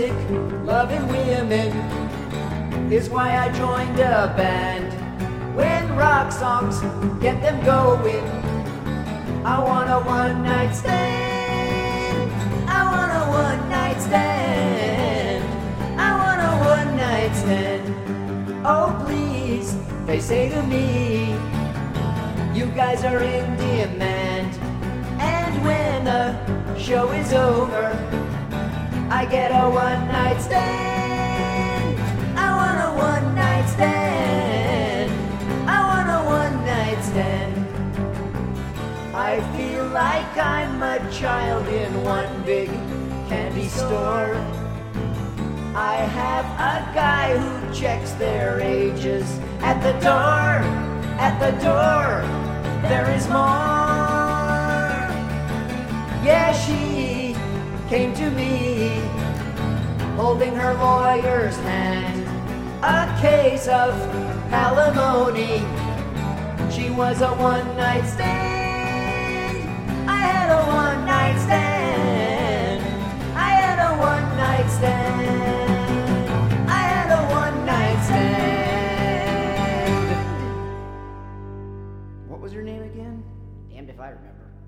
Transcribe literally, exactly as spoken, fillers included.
music, loving women is why I joined a band. When rock songs get them going, I want a one night stand. I want a one night stand. I want a one night stand. Oh please, they say to me, you guys are in demand. And when the show is over, I get a one night stand. I want a one night stand. I want a one night stand. I feel like I'm a child in one big candy store. I have a guy who checks their ages at the door. At the door, there is more. Yeah, she came to me, holding her lawyer's hand, a case of alimony. She was a one-night stand. I had a one-night stand. I had a one-night stand. I had a one-night stand. What was your name again? Damned if I remember.